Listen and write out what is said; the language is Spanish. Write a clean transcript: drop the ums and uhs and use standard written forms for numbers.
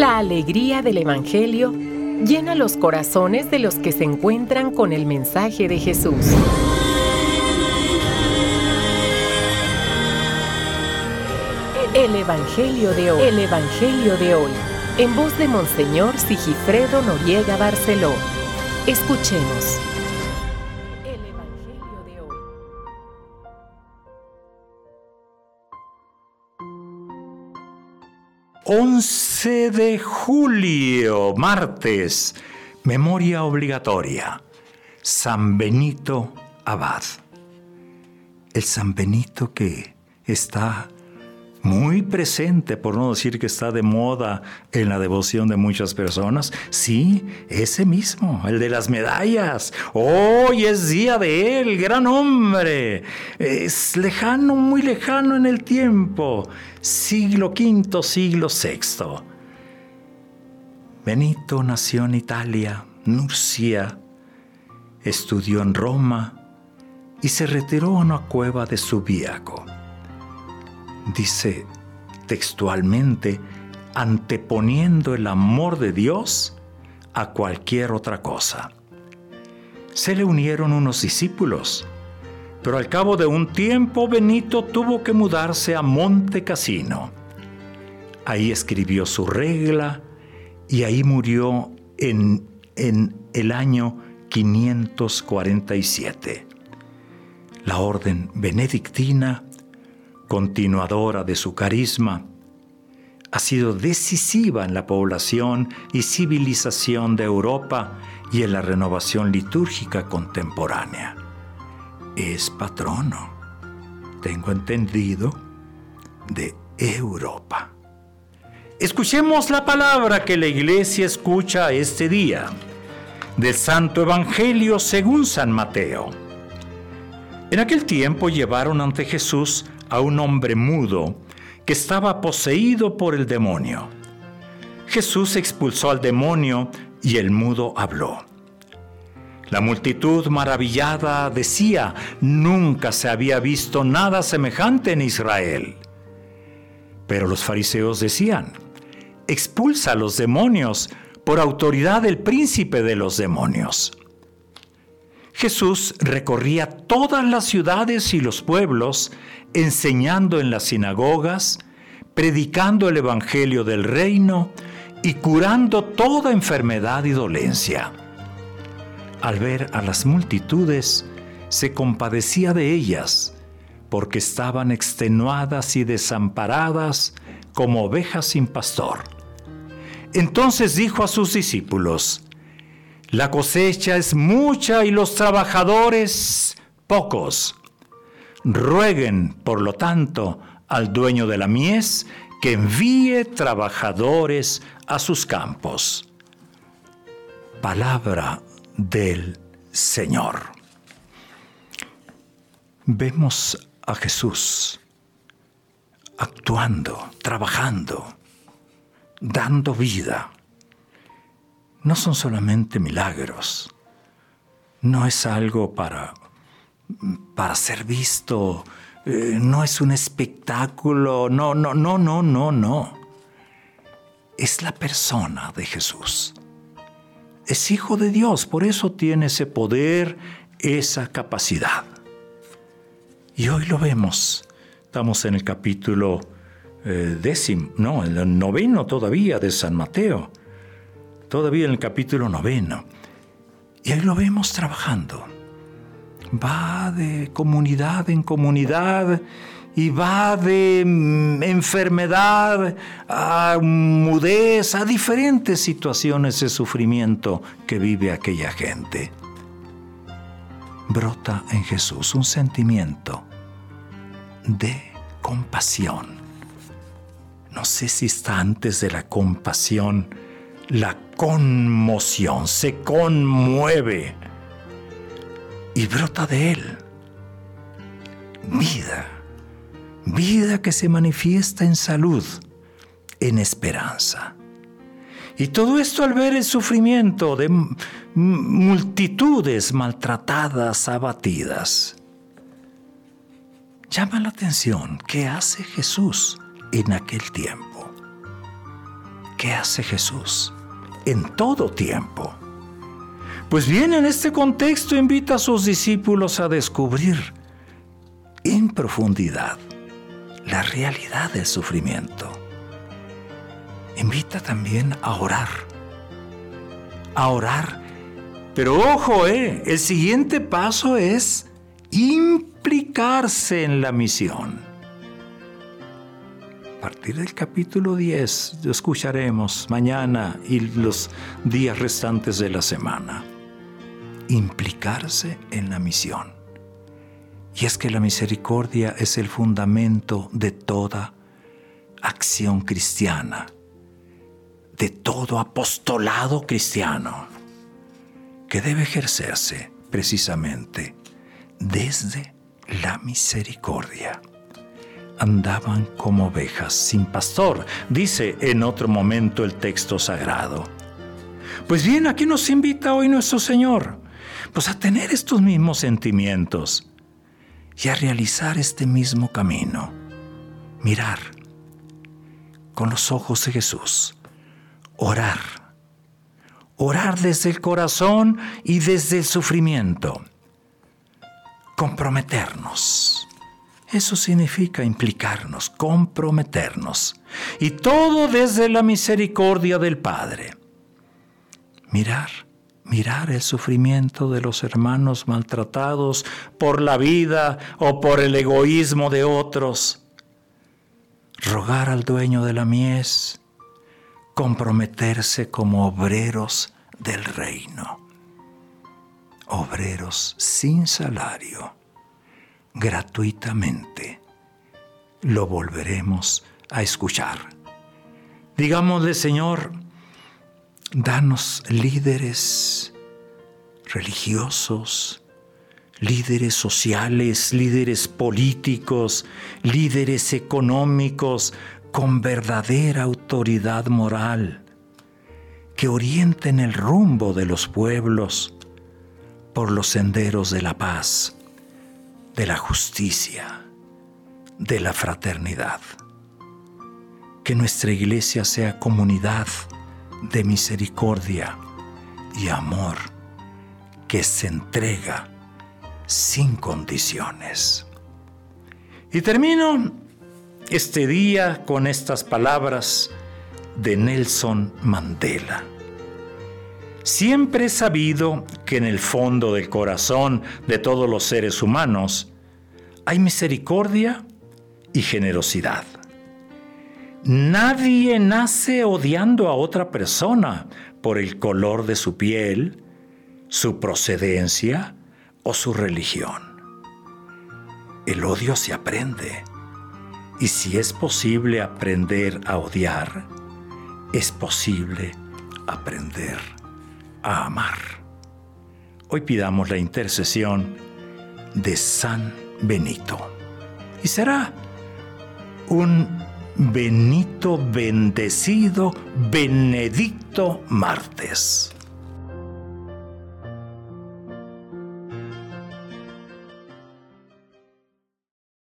La alegría del Evangelio llena los corazones de los que se encuentran con el mensaje de Jesús. El Evangelio de hoy. El Evangelio de hoy. En voz de Monseñor Sigifredo Noriega Barceló. Escuchemos. El Evangelio de hoy. 11 de julio, martes, memoria obligatoria. San Benito Abad. El San Benito que está muy presente, por no decir que está de moda en la devoción de muchas personas. Sí, ese mismo, el de las medallas. Hoy es día de él, gran hombre. Es lejano, muy lejano en el tiempo. Siglo V, siglo VI. Benito nació en Italia, Nurcia. Estudió en Roma y se retiró a una cueva de Subiaco. Dice textualmente, anteponiendo el amor de Dios a cualquier otra cosa. Se le unieron unos discípulos, pero al cabo de un tiempo Benito tuvo que mudarse a Monte Cassino. Ahí escribió su regla y ahí murió en el año 547. La orden benedictina, continuadora de su carisma, ha sido decisiva en la población y civilización de Europa y en la renovación litúrgica contemporánea. Es patrono, tengo entendido, de Europa. Escuchemos la palabra que la Iglesia escucha este día, del Santo Evangelio según San Mateo. En aquel tiempo llevaron ante Jesús a un hombre mudo que estaba poseído por el demonio. Jesús expulsó al demonio y el mudo habló. La multitud maravillada decía: nunca se había visto nada semejante en Israel. Pero los fariseos decían: expulsa a los demonios por autoridad del príncipe de los demonios. Jesús recorría todas las ciudades y los pueblos, enseñando en las sinagogas, predicando el evangelio del reino y curando toda enfermedad y dolencia. Al ver a las multitudes, se compadecía de ellas, porque estaban extenuadas y desamparadas como ovejas sin pastor. Entonces dijo a sus discípulos: la cosecha es mucha y los trabajadores pocos. Rueguen, por lo tanto, al dueño de la mies que envíe trabajadores a sus campos. Palabra del Señor. Vemos a Jesús actuando, trabajando, dando vida. No son solamente milagros, no es algo para ser visto, no es un espectáculo, no. Es la persona de Jesús. Es Hijo de Dios, por eso tiene ese poder, esa capacidad. Y hoy lo vemos, estamos en el capítulo en el 9 todavía de San Mateo. Todavía en el capítulo 9. Y ahí lo vemos trabajando. Va de comunidad en comunidad y va de enfermedad a mudez, a diferentes situaciones de sufrimiento que vive aquella gente. Brota en Jesús un sentimiento de compasión. No sé si está antes de la compasión la conmoción, se conmueve y brota de él vida que se manifiesta en salud, en esperanza. Y todo esto al ver el sufrimiento de multitudes maltratadas, abatidas. Llama la atención qué hace Jesús en aquel tiempo. ¿Qué hace Jesús en todo tiempo? Pues bien, en este contexto invita a sus discípulos a descubrir en profundidad la realidad del sufrimiento. Invita también a orar. Pero ojo, el siguiente paso es implicarse en la misión. A partir del capítulo 10 lo escucharemos mañana y los días restantes de la semana. Implicarse en la misión. Y es que la misericordia es el fundamento de toda acción cristiana, de todo apostolado cristiano, que debe ejercerse precisamente desde la misericordia. Andaban como ovejas sin pastor, dice en otro momento el texto sagrado. Pues bien, ¿a qué nos invita hoy nuestro Señor? Pues a tener estos mismos sentimientos y a realizar este mismo camino. Mirar con los ojos de Jesús. Orar desde el corazón y desde el sufrimiento. Comprometernos. Eso significa implicarnos, comprometernos. Y todo desde la misericordia del Padre. Mirar el sufrimiento de los hermanos maltratados por la vida o por el egoísmo de otros. Rogar al dueño de la mies, comprometerse como obreros del reino. Obreros sin salario, gratuitamente. Lo volveremos a escuchar. Digámosle, Señor, danos líderes religiosos, líderes sociales, líderes políticos, líderes económicos con verdadera autoridad moral, que orienten el rumbo de los pueblos por los senderos de la paz, de la justicia, de la fraternidad. Que nuestra iglesia sea comunidad de misericordia y amor que se entrega sin condiciones. Y termino este día con estas palabras de Nelson Mandela. Siempre he sabido que en el fondo del corazón de todos los seres humanos hay misericordia y generosidad. Nadie nace odiando a otra persona por el color de su piel, su procedencia o su religión. El odio se aprende, y si es posible aprender a odiar, es posible aprender a amar. Hoy pidamos la intercesión de San Benito. Y será un Benito bendecido Benedicto martes.